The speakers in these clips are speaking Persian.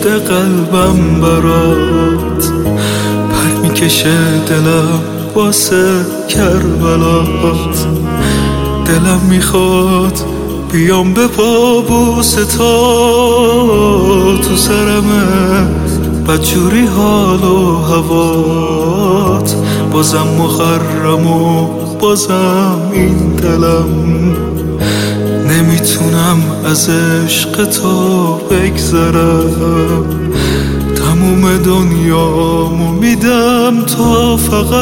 شده قلبم برات، پر میکشه دلم واسه کربلات. دلم میخواد بیام به پابوس تو سرمه بدجوری حال و هوات. بازم محرم و بازم این دلم، نمیتونم از عشق تو بگذرم. تموم دنیامو میدم تا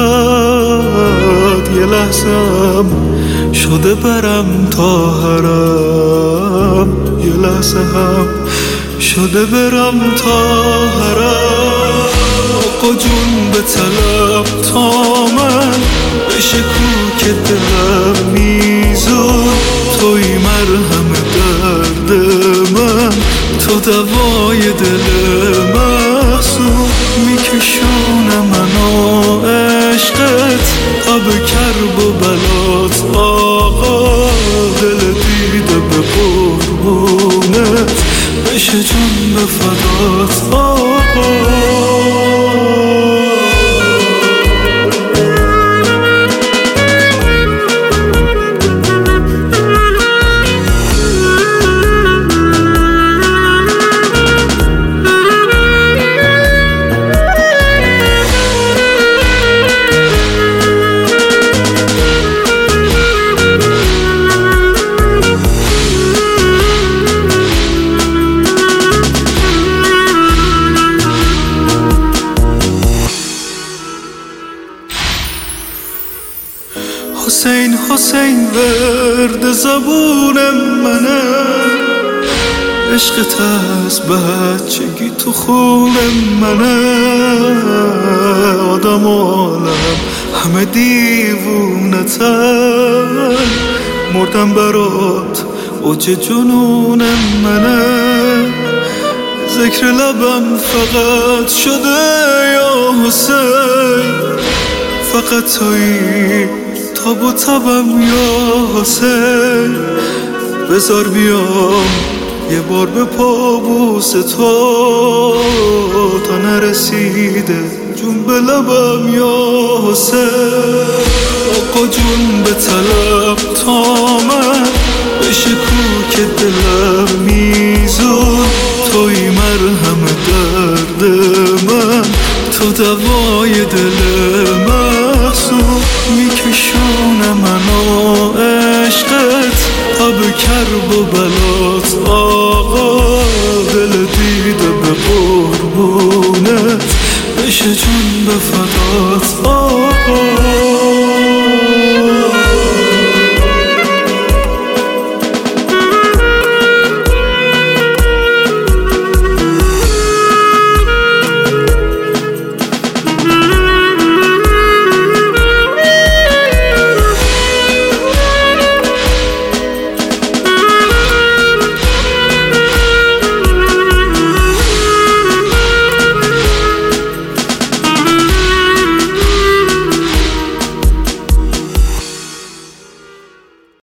فقط یه لحظم شده برم تا حرم. یه لحظه هم شده برم تا حرم. آقا جون به طلب تا من بشه کوک دلم میزون. توی مرهم درد من، تو دوای دل محزون. میکشونه منو عشقت آب کرب و بلات. آقا دل دیده به قربونت بشه جون به فدات. آقا حسین حسین ورد زبون منه، عشقت از بچگی تو خون منه. آدم و عالم همه دیوونتن، مردم برات اوج جنون منه. ذکر لبم فقط شده یا حسین، فقط تویی تاب و تبم یا حسین. بذار بیام یه بار به پابوس تو، تا نرسیده جون به لبم یا حسین. آقا جون به طلب تا من بشه کوک دلم میزون. توی مرهم درد من، تو دوای دل محزون. میکشونه منو عشقت آب کرب و بلات.